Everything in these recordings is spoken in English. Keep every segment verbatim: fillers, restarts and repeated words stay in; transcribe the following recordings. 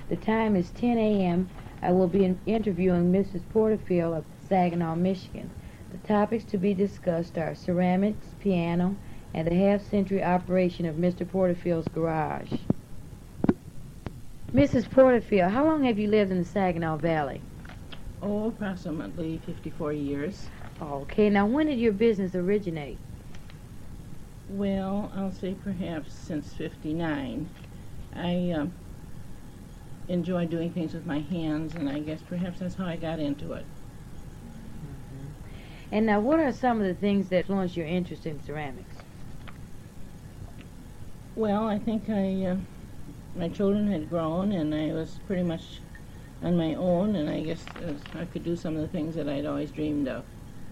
The time is ten a m I will be in interviewing Missus Porterfield of Saginaw, Michigan. The topics to be discussed are ceramics, piano, and the half-century operation of Mister Porterfield's garage. Missus Porterfield, how long have you lived in the Saginaw Valley? Oh, approximately fifty-four years. Okay, now when did your business originate? Well, I'll say perhaps since fifty-nine. I um, enjoy doing things with my hands, and I guess perhaps that's how I got into it. Mm-hmm. And now, what are some of the things that influenced your interest in ceramics? Well, I think I, uh, my children had grown, and I was pretty much on my own, and I guess uh, I could do some of the things that I'd always dreamed of.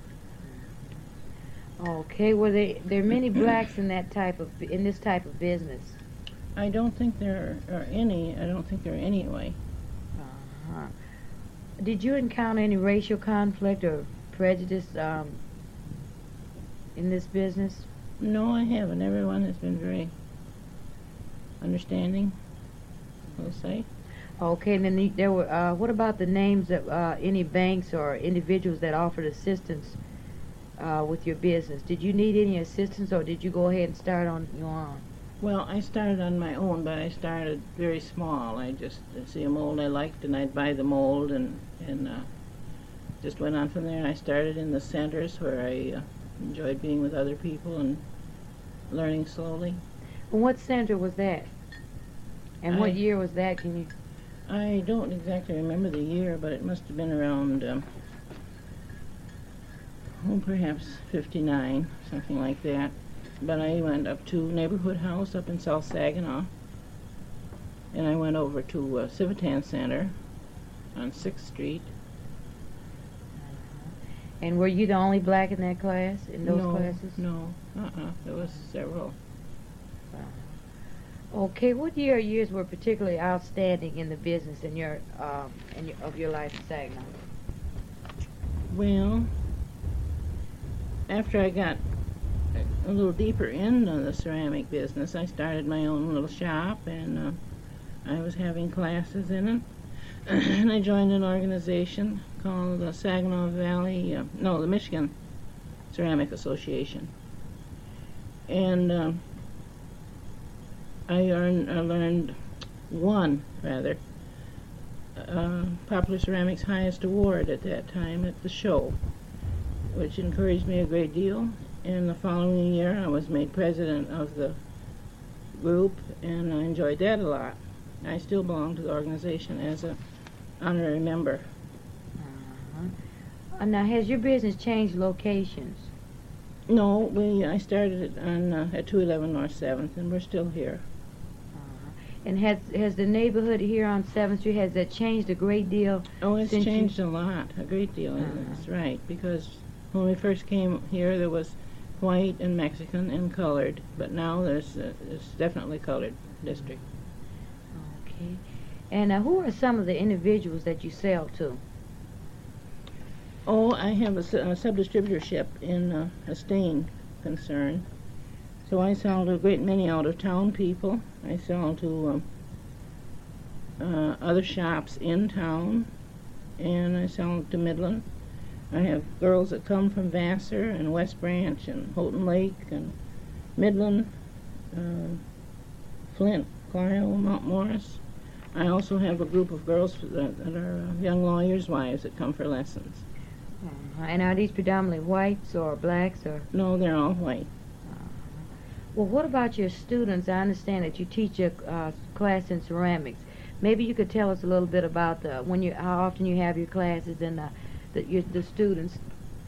Okay, well, there, there are many blacks in that type of in this type of business. I don't think there are any. I don't think there are any anyway. Uh-huh. Did you encounter any racial conflict or prejudice um, in this business? No, I haven't. Everyone has been very understanding, we'll say. Okay, and then the, there were. Uh, what about the names of uh, any banks or individuals that offered assistance uh, with your business? Did you need any assistance, or did you go ahead and start on your own? Well, I started on my own, but I started very small. I just uh, see a mold I liked, and I'd buy the mold, and and uh, just went on from there. I started in the centers where I uh, enjoyed being with other people and learning slowly. And what center was that? And what I- year was that? Can you? I don't exactly remember the year, but it must have been around, um, oh, perhaps fifty-nine, something like that. But I went up to Neighborhood House up in South Saginaw, and I went over to uh, Civitan Center on sixth street. And were you the only black in that class, in those no, classes? No, uh-uh, there was several. Okay, what year or years were particularly outstanding in the business in your, um, in your of your life in Saginaw? Well, after I got a little deeper into the ceramic business, I started my own little shop, and uh, I was having classes in it. And I joined an organization called the Saginaw Valley, uh, no, the Michigan Ceramic Association. And uh, I, earned, I learned, won, rather, uh, Popular Ceramics' highest award at that time at the show, which encouraged me a great deal. And the following year, I was made president of the group, and I enjoyed that a lot. I still belong to the organization as an honorary member. Uh-huh. Uh, now, has your business changed locations? No, we I started it on uh, at two eleven North seventh, and we're still here. Uh-huh. And has has the neighborhood here on seventh Street, has that changed a great deal? Oh, it's since changed you... a lot, a great deal. Uh-huh. That's right, because when we first came here, there was white and Mexican and colored, but now there's uh, it's definitely colored district. Okay. And uh, who are some of the individuals that you sell to? Oh, I have a, su- a sub-distributorship in uh, a stain concern, so I sell to a great many out-of-town people. I sell to um, uh, other shops in town, and I sell to Midland. I have girls that come from Vassar and West Branch and Houghton Lake and Midland, uh, Flint, Clio, Mount Morris. I also have a group of girls that, that are uh, young lawyers' wives that come for lessons. Uh-huh. And are these predominantly whites or blacks or? No, they're all white. Uh-huh. Well, what about your students? I understand that you teach a uh, class in ceramics. Maybe you could tell us a little bit about the, when you, how often you have your classes and uh, the, your, the students,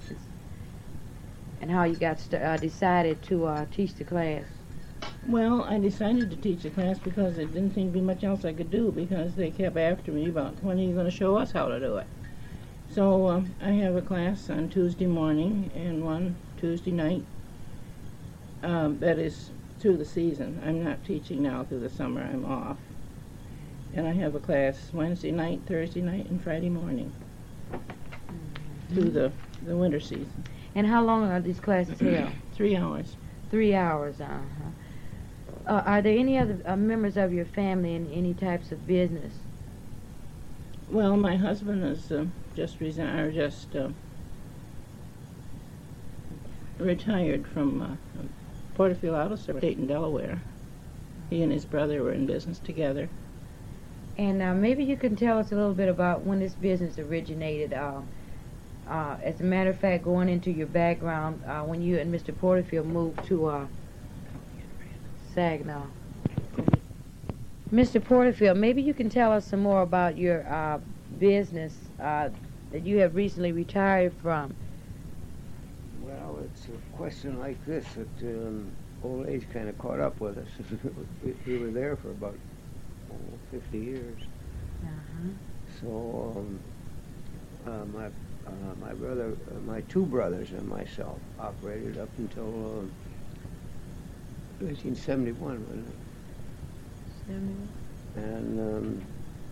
and how you got st uh, decided to uh, teach the class. Well, I decided to teach the class because there didn't seem to be much else I could do, because they kept after me about, when are you going to show us how to do it? So um, I have a class on Tuesday morning and one Tuesday night. Um, that is through the season. I'm not teaching now through the summer. I'm off. And I have a class Wednesday night, Thursday night, and Friday morning mm-hmm. through the, the winter season. And how long are these classes held? Three hours. Three hours, uh-huh. Uh, are there any other uh, members of your family in any types of business? Well, my husband is uh, just resigned, or just uh, retired from uh, Porterfield Auto Service in Delaware. He and his brother were in business together. And uh, maybe you can tell us a little bit about when this business originated. Uh, uh, as a matter of fact, going into your background, uh, when you and Mister Porterfield moved to uh, Saginaw. Mister Porterfield, maybe you can tell us some more about your uh, business uh, that you have recently retired from. Well, it's a question like this that um, old age kind of caught up with us. we, we were there for about oh, fifty years. Uh-huh. So um, uh, my uh, my brother, uh, my two brothers and myself operated up until um, nineteen seventy-one, wasn't it? And um,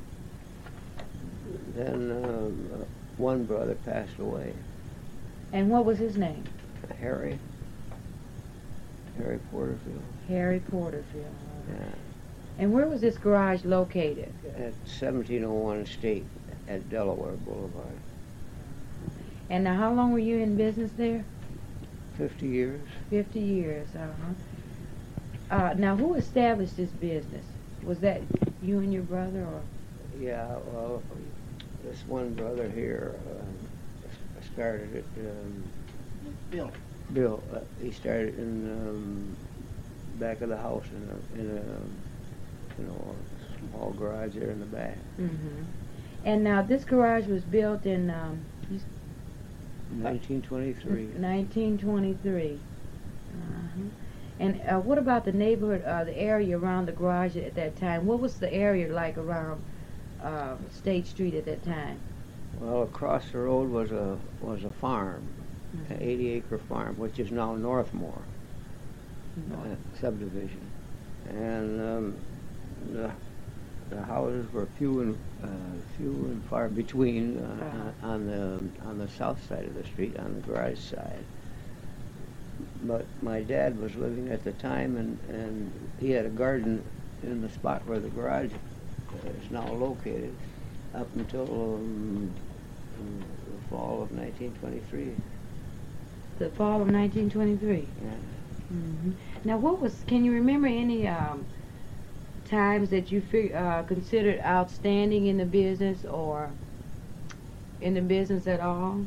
then um, uh, one brother passed away. And what was his name? Harry. Harry Porterfield. Harry Porterfield. Yeah. And where was this garage located? At seventeen oh one State at Delaware Boulevard. And now, how long were you in business there? Fifty years. Fifty years. Uh-huh. Uh, now, who established this business? Was that you and your brother, or? Yeah, well, this one brother here uh, started it. Um, Bill. Bill. Uh, he started in um, back of the house in a, in a you know a small garage there in the back. Mm-hmm. And now this garage was built in um, nineteen twenty-three. nineteen twenty-three. Uh-huh. And uh, what about the neighborhood, uh, the area around the garage at that time? What was the area like around uh, State Street at that time? Well, across the road was a was a farm, Mm-hmm. an eighty acre farm, which is now Northmore North. uh, subdivision, and um, the the houses were few and uh, few and far between uh, Uh-huh. on the on the south side of the street, on the garage side. But my dad was living at the time, and, and he had a garden in the spot where the garage is now located up until um, the fall of nineteen twenty-three. The fall of nineteen twenty-three. Yeah. Mm-hmm. Now, what was? Can you remember any um, times that you fig- uh, considered outstanding in the business, or in the business at all?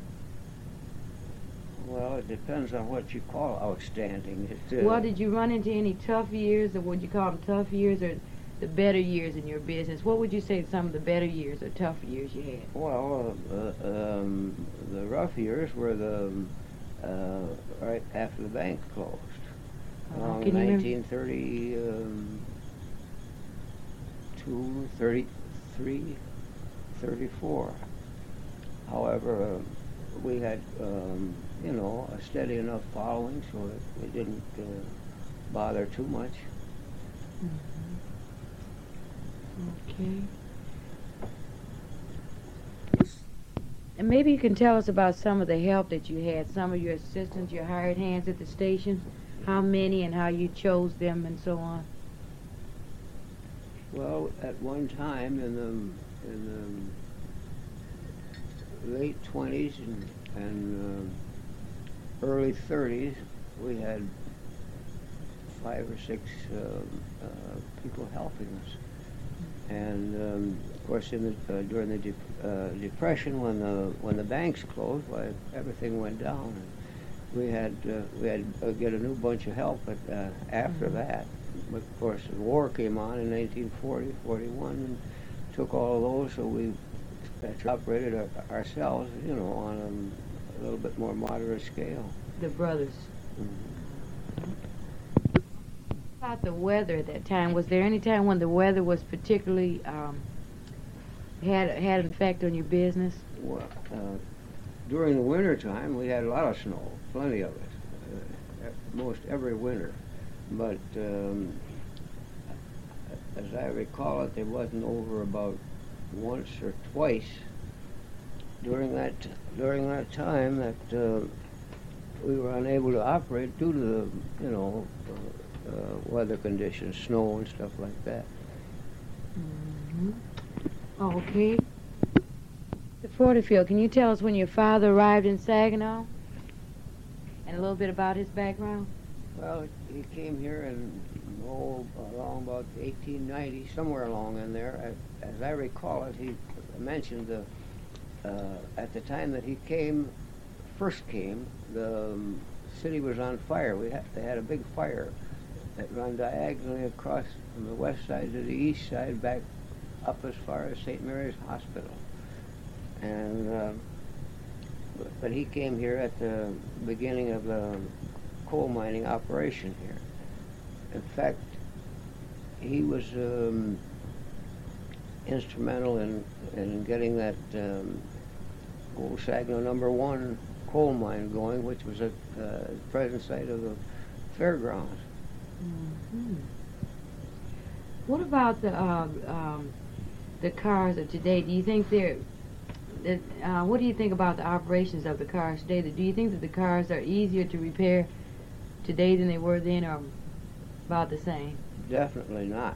Well, it depends on what you call outstanding. It, uh, Well, did you run into any tough years, or would you call them tough years, or the better years in your business? What would you say some of the better years or tough years you had? Well, uh, um, the rough years were the uh, right after the bank closed. Uh, Around can you remember- nineteen thirty-two, thirty-three, thirty-four. However, uh, we had, um, you know, a steady enough following so that it didn't uh, bother too much. Okay. And maybe you can tell us about some of the help that you had, some of your assistants, your hired hands at the station, how many and how you chose them and so on. Well, at one time in the in the late twenties and, and uh, early thirties, we had five or six um, uh, people helping us. And um, of course, in the, uh, during the de uh, depression, when the when the banks closed, why everything went down. And we had uh, we had to get a new bunch of help. But uh, after Mm-hmm. that, of course, the war came on in nineteen forty, forty-one, and took all of those. So we operated our, ourselves, you know, on a, a little bit more moderate scale. The brothers. Mm-hmm. About the weather at that time, was there any time when the weather was particularly um, had had an effect on your business? Well, uh, during the winter time, we had a lot of snow, plenty of it, uh, e- most every winter. But um, as I recall it, there wasn't over about once or twice during that during that time that uh, we were unable to operate due to the, you know, uh, uh, weather conditions, snow and stuff like that. Mm-hmm. Okay. Porterfield, can you tell us when your father arrived in Saginaw? And a little bit about his background? Well, he came here in, oh, along about eighteen ninety, somewhere along in there. As, as I recall it, he mentioned the, uh, at the time that he came, first came, the um, city was on fire. We had, they had a big fire that ran diagonally across from the west side to the east side, back up as far as Saint Mary's Hospital. And uh, but he came here at the beginning of the coal mining operation here. In fact, he was um, instrumental in in getting that um, Old Saginaw number one coal mine going, which was at uh, the present site of the fairgrounds. Mm-hmm. What about the uh, um, the cars of today? Do you think they're that, uh, what do you think about the operations of the cars today? Do you think that the cars are easier to repair today than they were then, or about the same? Definitely not.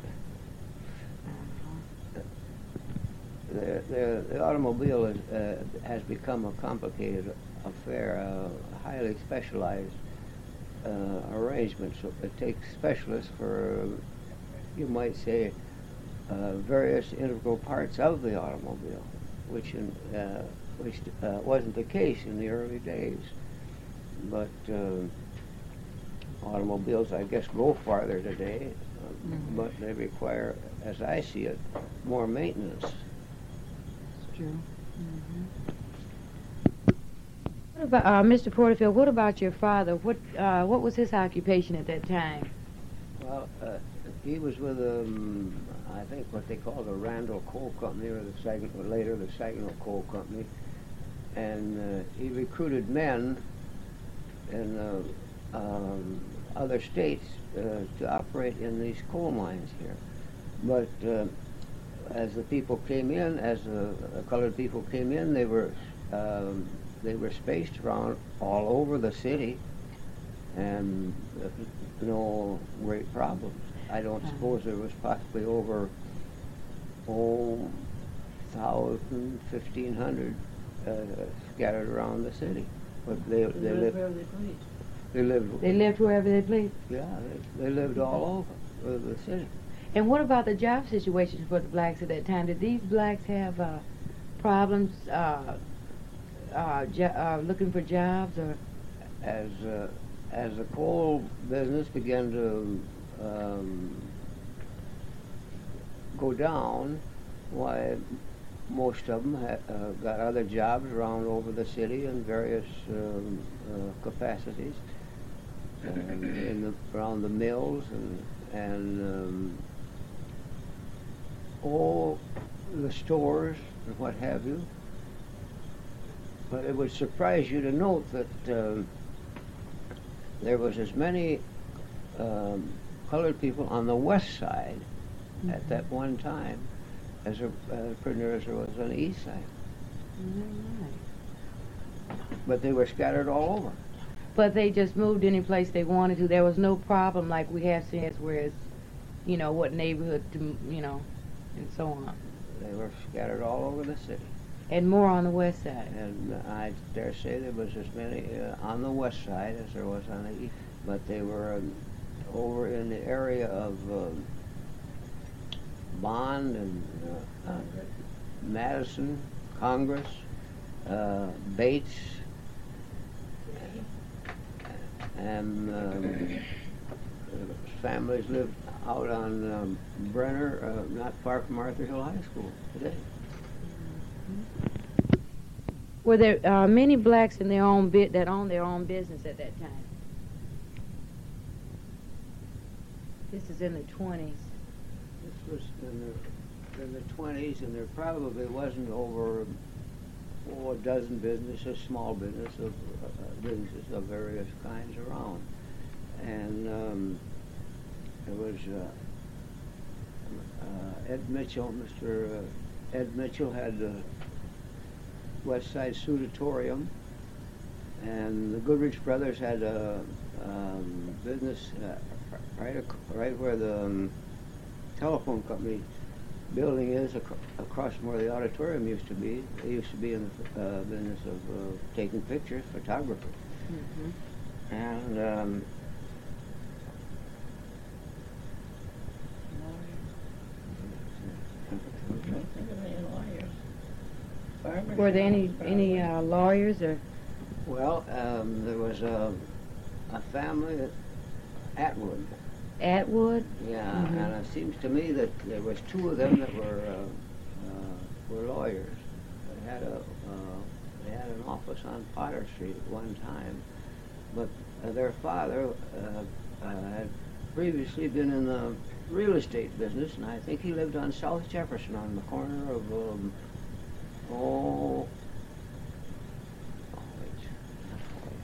Uh-huh. The, the, the automobile is, uh, has become a complicated affair, a highly specialized uh, arrangement. So it takes specialists for, you might say, uh, various integral parts of the automobile, which in, uh, which uh, wasn't the case in the early days. But uh, automobiles, I guess, go farther today, uh, Mhm. but they require, as I see it, more maintenance. That's true. Mm-hmm. What about uh, Mister Porterfield? What about your father? What uh, what was his occupation at that time? Well, uh, he was with, um, I think, what they call the Randall Coal Company, or the Saginaw, or later the Saginaw Coal Company, and uh, he recruited men in uh, um, other states uh, to operate in these coal mines here. But uh, as the people came in, as the uh, colored people came in, they were um, they were spaced around all over the city, and uh, no great problems. I don't suppose there was possibly over oh thousand, fifteen hundred uh, scattered around the city, but they they lived they lived They lived wherever they pleased. yeah they, they lived all over the city. And what about the job situation for the blacks at that time? Did these blacks have uh, problems uh, uh, jo- uh, looking for jobs, or? As uh, as the coal business began to um, go down, why most of them ha- uh, got other jobs around over the city in various um, uh, capacities, and in the, around the mills and and um, all the stores and what have you. But it would surprise you to note that um, there was as many um, colored people on the west side Mm-hmm. at that one time as a uh, prisoner as there was on the east side. Right. But they were scattered all over. But they just moved any place they wanted to. There was no problem like we have seen, where it's, you know, what neighborhood to, you know, and so on. They were scattered all over the city. And more on the west side. And I dare say there was as many uh, on the west side as there was on the east. But they were um, over in the area of um, Bond and uh, uh, Madison, Congress, uh, Bates, and um, families lived out on um, Brenner, uh, not far from Arthur Hill High School today. Were there uh, many blacks in their own bit that owned their own business at that time? This is in the twenties. This was in the, in the twenties, and there probably wasn't over oh, a dozen businesses, small business of, uh, businesses of various kinds around. And um, there was uh, uh, Ed Mitchell, Mister Uh, Ed Mitchell had the West Side Sudatorium, and the Goodrich brothers had a um, business uh, right, ac- right where the um, telephone company building is ac- across from where the auditorium used to be. They used to be in the uh, business of uh, taking pictures, photographer. Mm-hmm. And um, I don't think of any lawyers. Barbara Were there any Shaw's any probably. uh, lawyers or? well, um, there was a, a family at Atwood. Atwood? Yeah, Mhm. and it seems to me that there was two of them that were uh, uh, were lawyers. They had a uh, they had an office on Potter Street at one time, but uh, their father uh, uh, had previously been in the real estate business, and I think he lived on South Jefferson on the corner of um, oh. oh, wait, not Hoyt.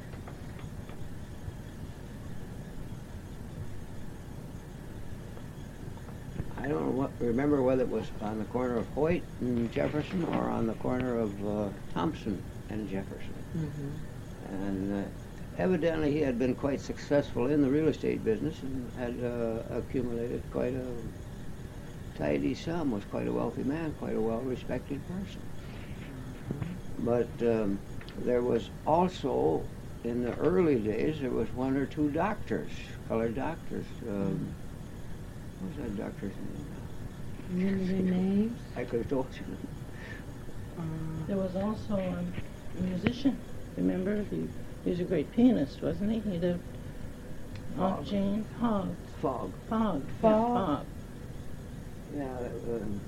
I don't know what, remember whether it was on the corner of Hoyt and Jefferson or on the corner of uh, Thompson and Jefferson. Mm-hmm. And uh, evidently he had been quite successful in the real estate business and had uh, accumulated quite a tidy sum, was quite a wealthy man, quite a well-respected person. But um, there was also, in the early days, there was one or two doctors, colored doctors. Um, what was that doctor's name? Remember their names? I could have told you. Uh, There was also um, a musician. Remember, he, he was a great pianist, wasn't he? He lived off Fogg. Jane Hogg. Fogg. Fogg. Fogg? Yeah, Fogg. Yeah, that, um,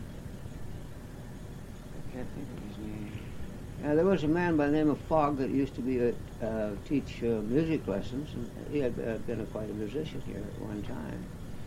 I can't think of his name. Yeah, there was a man by the name of Fogg that used to be a, uh, teach uh, music lessons, and he had uh, been a, quite a musician here at one time.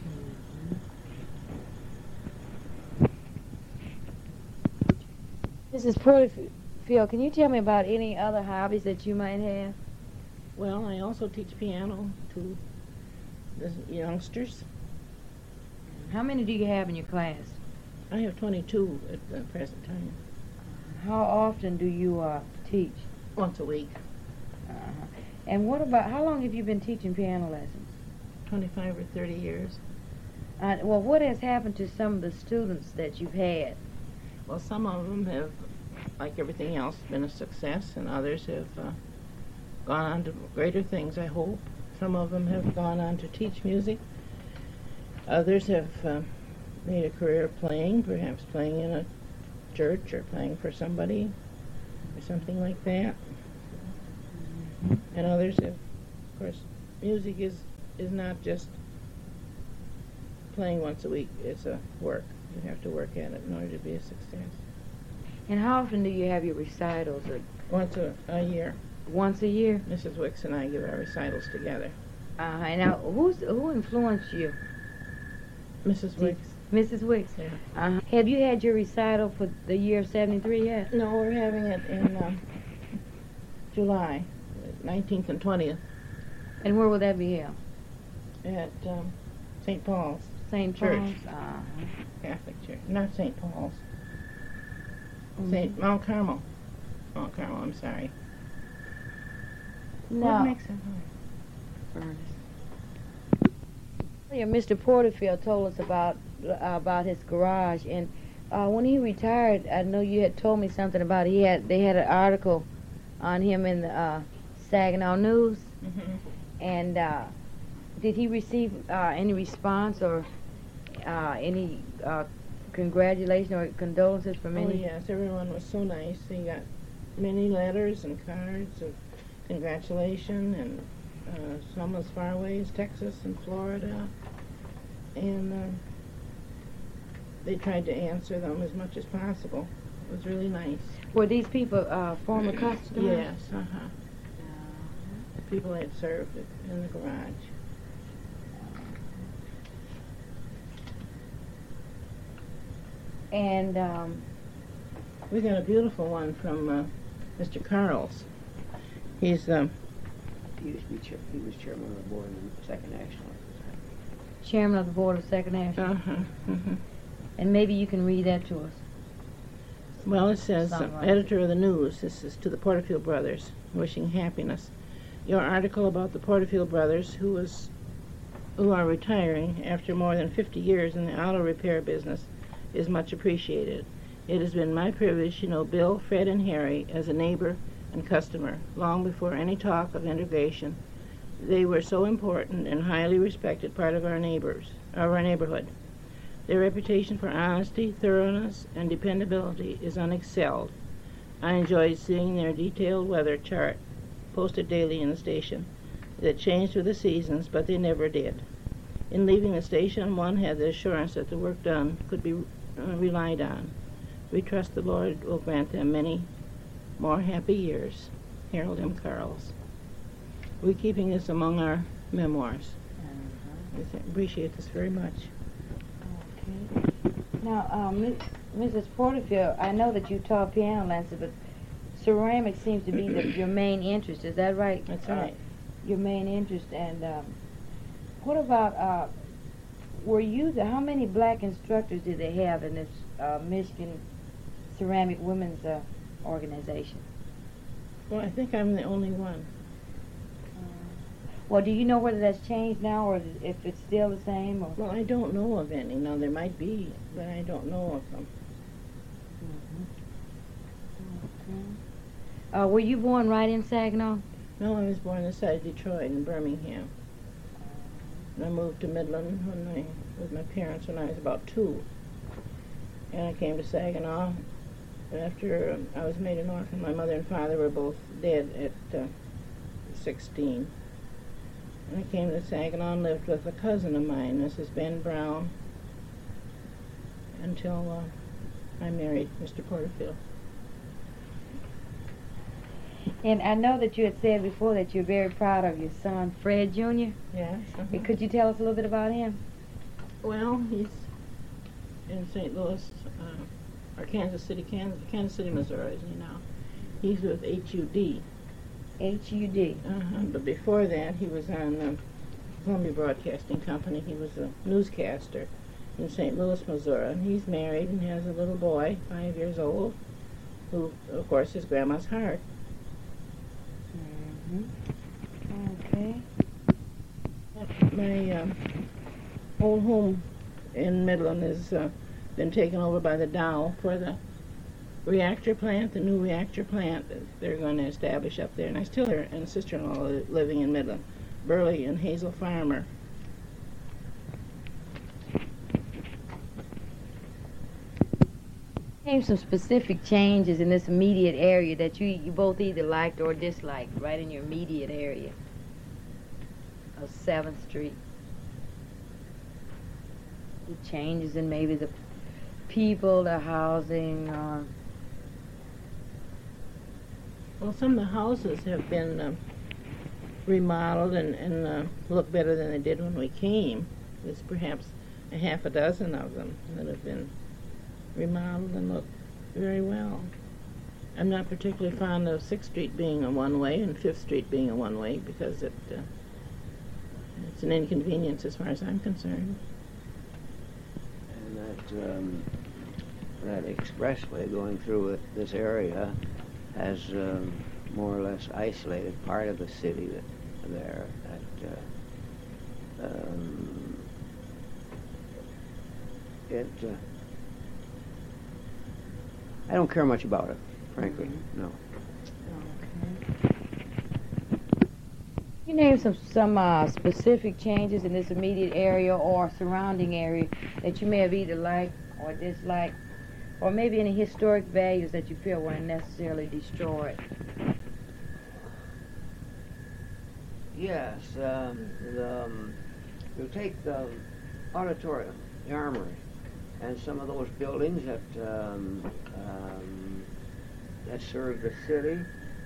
Missus Porterfield, can you tell me about any other hobbies that you might have? Well, I also teach piano to the youngsters. How many do you have in your class? I have twenty-two at the present time, How often do you uh, teach? once a week, Uh-huh. And what about, how long have you been teaching piano lessons? twenty-five or thirty years. Uh, well, what has happened to some of the students that you've had? Well, some of them have, like everything else, been a success, and others have uh, gone on to greater things, I hope. Some of them have gone on to teach music. Others have uh, made a career playing, perhaps playing in a church or playing for somebody or something like that. And others have, of course, music is, is not just playing once a week. It's a work. You have to work at it in order to be a success. And how often do you have your recitals? Or Once a, a year, once a year? Missus Wicks and I give our recitals together. Uh, and now, who's, who influenced you? Missus Wicks? Missus Wicks. Yeah. Uh, have you had your recital for the year of seventy-three yet? No, we're having it in um, July, nineteenth and twentieth, And where will that be held? at um, Saint Paul's Saint Church. Paul's? Uh-huh. Catholic Church. Not Saint Paul's. Mhm. Saint Mount Carmel. Mount Carmel, I'm sorry. What Now, makes it hard? Ernest. Earlier, Mister Porterfield told us about uh, about his garage, and uh, when he retired, I know you had told me something about he had they had an article on him in the uh, Saginaw News, Mm-hmm. and uh, did he receive uh, any response or uh, any uh, congratulations or condolences from Oh, any? yes, everyone was so nice. He got many letters and cards of congratulation, and uh, some as far away as Texas and Florida. And uh, they tried to answer them as much as possible. It was really nice. Were these people uh, former customers? Yes, uh-huh. The people had served it in the garage. And um, We got a beautiful one from uh, Mister Carls. He's um, He used to be chair, he was chairman of the board in the Second National. chairman of the board of Second National. uh-huh, uh-huh. And maybe you can read that to us. Well, it says, uh, Somewhat. editor of the news, this is to the Porterfield brothers, wishing happiness. Your article about the Porterfield brothers, who was, who are retiring after more than fifty years in the auto repair business, is much appreciated. It has been my privilege to know Bill, Fred, and Harry as a neighbor and customer long before any talk of integration. They were so important and highly respected part of our neighbors, of our neighborhood. Their reputation for honesty, thoroughness, and dependability is unexcelled. I enjoyed seeing their detailed weather chart posted daily in the station. That changed with the seasons, but they never did. In leaving the station, one had the assurance that the work done could be uh, relied on. We trust the Lord will grant them many more happy years. Harold M. Carls. We're keeping this among our memoirs. Uh-huh. I th- appreciate this very much. Okay. Now, um, Missus Porterfield, I know that you taught piano lessons, but ceramics seems to be the, your main interest. Is that right? That's Uh, right. your main interest. And um, what about, uh, were you the, how many black instructors did they have in this uh, Michigan Ceramic Women's uh, Organization? Well, I think I'm the only one. Well, do you know whether that's changed now, or if it's still the same? Or? Well, I don't know of any. Now, there might be, but I don't know of them. Mm-hmm. Okay. Uh, were you born right in Saginaw? No, I was born inside Detroit in Birmingham. And I moved to Midland when I, with my parents when I was about two. And I came to Saginaw after um, I was made an orphan. My mother and father were both dead at uh, sixteen. And I came to Saginaw and lived with a cousin of mine, Missus Ben Brown, until uh, I married Mister Porterfield. And I know that you had said before that you're very proud of your son, Fred Junior Yes. Uh-huh. Could you tell us a little bit about him? Well, he's in Saint Louis, uh, or Kansas City, Kansas, Kansas City, Missouri, you know. He's with H U D. H U D. Uh-huh. But before that, he was on um, Columbia Broadcasting Company. He was a newscaster in Saint Louis, Missouri. And he's married and has a little boy, five years old, who, of course, is Grandma's heart. Mm-hmm. Okay. My um, old home in Midland has uh, been taken over by the Dow for the reactor plant, the new reactor plant that they're going to establish up there. And I still have a sister-in-law li- living in Midland, Burley and Hazel Farmer. Name some specific changes in this immediate area that you, you both either liked or disliked, right in your immediate area of seventh Street. The changes in maybe the people, the housing, or... Well, some of the houses have been um, remodeled and, and uh, look better than they did when we came. There's perhaps a half a dozen of them that have been remodeled and look very well. I'm not particularly fond of sixth Street being a one-way and fifth Street being a one-way because it uh, it's an inconvenience as far as I'm concerned. And that, um, that expressway going through it, this area has um, more or less isolated part of the city that, there. That, uh, um, it, uh, I don't care much about it, frankly, no. You name some some uh, specific changes in this immediate area or surrounding area that you may have either liked or disliked, or maybe any historic values that you feel weren't necessarily destroyed. Yes, um, the, um, you take the auditorium, the armory, and some of those buildings that um, um, that serve the city,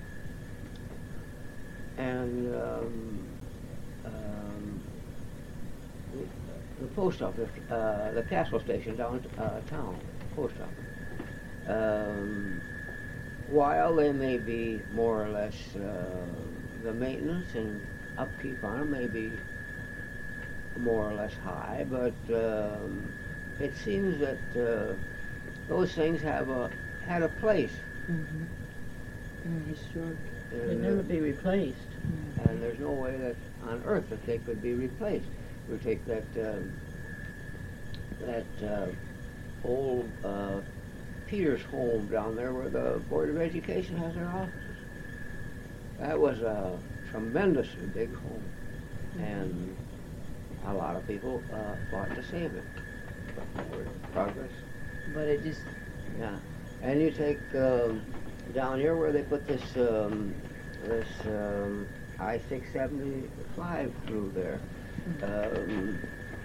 and um, um, the, the post office, uh, the Castle Station downtown, uh, town, post office. Um, while they may be more or less uh, the maintenance and upkeep on them may be more or less high, but um, it seems that uh, those things have a had a place. Mm-hmm. Mm, historic. They'll And, never uh, be replaced. and there's no way that on earth that they could be replaced. We take that uh, that uh, old uh, Peters home down there where the Board of Education has their offices. That was a tremendously big home, and a lot of people uh, fought to save it. But forward progress. But it just, Yeah, and you take um, down here where they put this um, this um, I six seventy-five through there. Um,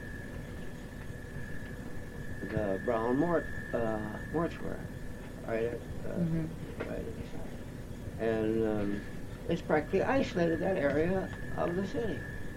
the Brown Mort uh, mortuary, right at uh, Mhm. right at the side, and um, it's practically isolated that area of the city.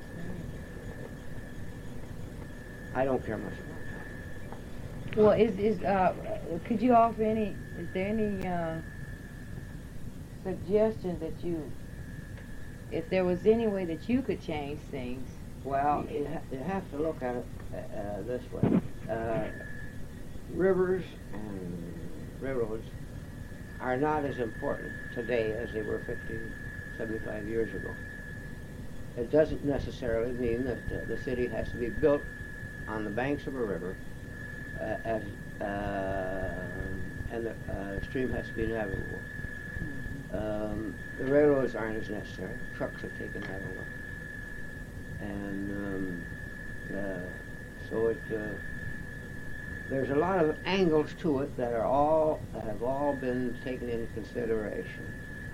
I don't care much about that. well, is, is, uh, could you offer any, is there any, uh, suggestions that you, if there was any way that you could change things? Well, you, ha- you have to look at it uh, uh, this way. Uh, rivers and railroads are not as important today as they were fifty, seventy-five years ago. It doesn't necessarily mean that uh, the city has to be built on the banks of a river, uh, as, uh, and the uh, stream has to be navigable. Um, the railroads aren't as necessary. Trucks have taken that over. And um, uh, so it, uh, there's a lot of angles to it that are all, that have all been taken into consideration.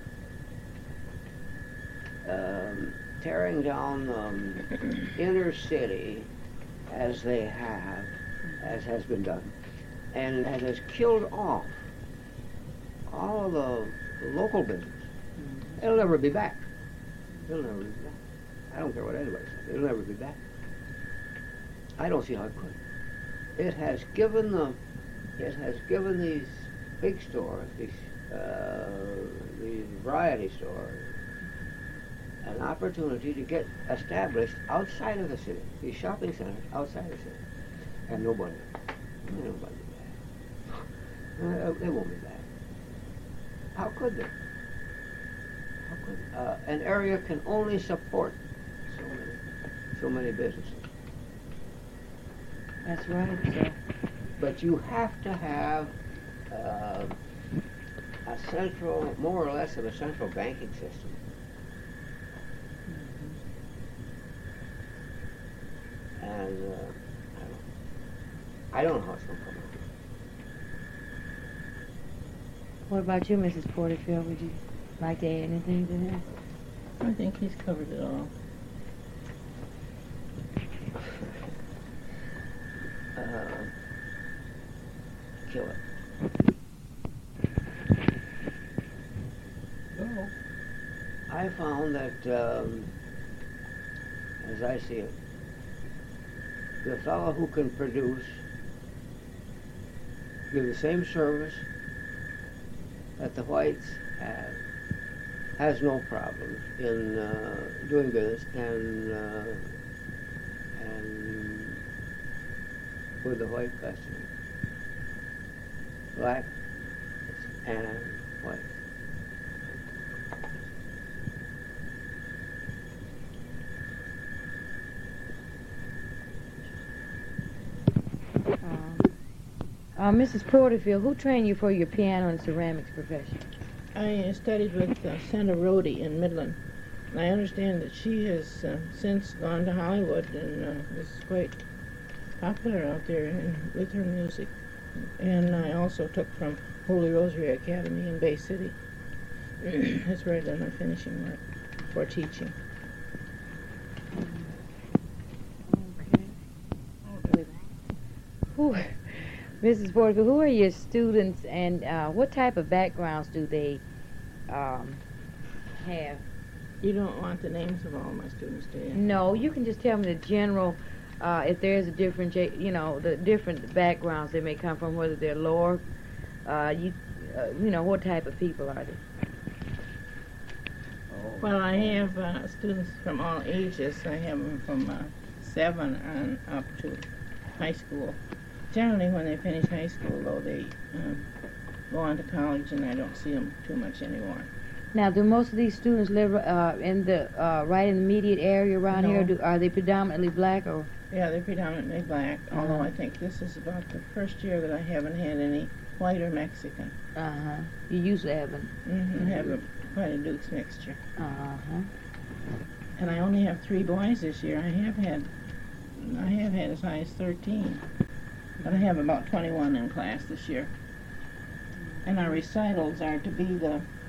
Um, tearing down um, inner city as they have, as has been done, and that has killed off all of the local business. It'll never be back. It'll never be back. I don't care what anybody says. It'll never be back. I don't see how it could. It has given the, it has given these big stores, these, uh, these variety stores, an opportunity to get established outside of the city, these shopping centers outside the city, and nobody, nobody be back. Uh, they won't be back. How could they? How could they? Uh, an area can only support so many, so many businesses. That's right, so. But you have to have uh, a central, more or less of a central banking system. And uh, I, don't, I don't know how it's going to come out. What about you, Missus Porterfield? Would you like to add anything to that? I think he's covered it all. Uh, kill it. Oh. I found that, um, as I see it, the fellow who can produce, give the same service that the whites have, has no problems in uh, doing business and uh, and with the white customer, black and white. Um, uh, Missus Porterfield, who trained you for your piano and ceramics profession? I uh, studied with uh, Santa Rhodey in Midland. And I understand that she has uh, since gone to Hollywood and uh, is quite popular out there in, with her music. And I also took from Holy Rosary Academy in Bay City. That's where I done my finishing work for teaching. Okay. Who, Missus Porterfield, who are your students, and uh, what type of backgrounds do they um, have? You don't want the names of all my students, do you? No, you can just tell me the general, uh, if there's a different, ja- you know, the different backgrounds they may come from, whether they're lower, uh, you, uh, you know, what type of people are they? Well, I have uh, students from all ages. I have them from uh, seven on up to high school. Generally, when they finish high school, though, they um, go on to college, and I don't see them too much anymore. Now, do most of these students live uh, in the uh, right in the immediate area around here? No. Do, are they predominantly black or? Yeah, they're predominantly black, although Uh-huh. I think this is about the first year that I haven't had any white or Mexican. Uh huh. You usually haven't. Mm-hmm. Have a, quite a Duke's mixture. Uh huh. And I only have three boys this year. I have had, I have had as high as thirteen, but I have about twenty-one in class this year. And our recitals are to be the